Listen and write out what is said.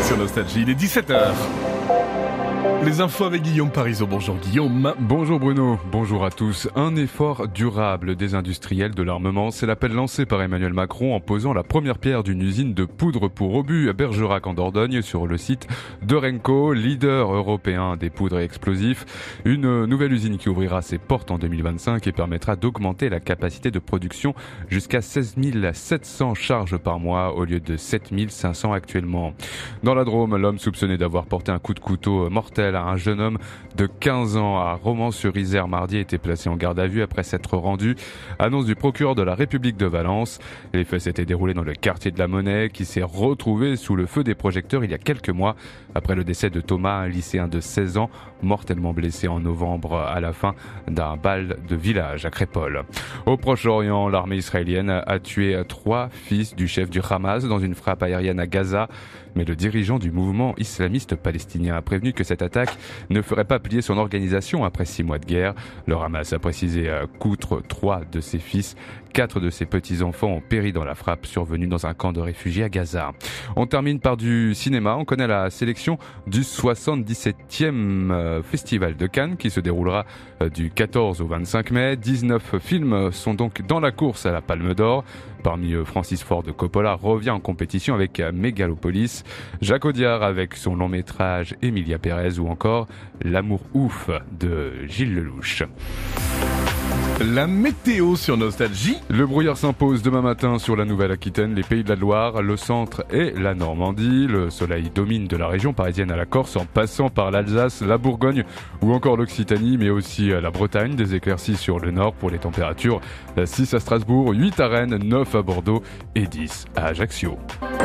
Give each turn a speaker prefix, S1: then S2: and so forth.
S1: sur Nostalgie, il est 17h. Les infos avec Guillaume Parisot. Bonjour Guillaume.
S2: Bonjour Bruno, bonjour à tous. Un effort durable des industriels de l'armement, c'est l'appel lancé par Emmanuel Macron en posant la première pierre d'une usine de poudre pour obus à Bergerac en Dordogne sur le site de Renco, leader européen des poudres et explosifs. Une nouvelle usine qui ouvrira ses portes en 2025 et permettra d'augmenter la capacité de production jusqu'à 16 700 charges par mois au lieu de 7 500 actuellement. Dans la Drôme, l'homme soupçonné d'avoir porté un coup de couteau mortel à un jeune homme de 15 ans à Romans-sur-Isère mardi a été placé en garde à vue après s'être rendu. Annonce du procureur de la République de Valence. Les faits s'étaient déroulés dans le quartier de la Monnaie qui s'est retrouvé sous le feu des projecteurs il y a quelques mois après le décès de Thomas, un lycéen de 16 ans mortellement blessé en novembre à la fin d'un bal de village à Crépol. Au Proche-Orient, l'armée israélienne a tué 3 fils du chef du Hamas dans une frappe aérienne à Gaza. Mais le dirigeant du mouvement islamiste palestinien a prévenu que cette attaque ne ferait pas plier son organisation après 6 mois de guerre. Le Hamas a précisé qu'outre 3 de ses fils, 4 de ses petits-enfants ont péri dans la frappe survenue dans un camp de réfugiés à Gaza. On termine par du cinéma. On connaît la sélection du 77e Festival de Cannes qui se déroulera du 14 au 25 mai. 19 films sont donc dans la course à la Palme d'Or. Parmi eux, Francis Ford Coppola revient en compétition avec Mégalopolis, Jacques Audiard avec son long métrage Emilia Pérez ou encore L'amour ouf de Gilles Lelouch.
S1: La météo sur Nostalgie.
S2: Le brouillard s'impose demain matin sur la Nouvelle-Aquitaine, les Pays de la Loire, le centre et la Normandie. Le soleil domine de la région parisienne à la Corse en passant par l'Alsace, la Bourgogne ou encore l'Occitanie, mais aussi la Bretagne. Des éclaircies sur le nord pour les températures. 6 à Strasbourg, 8 à Rennes, 9 à Bordeaux et 10 à Ajaccio.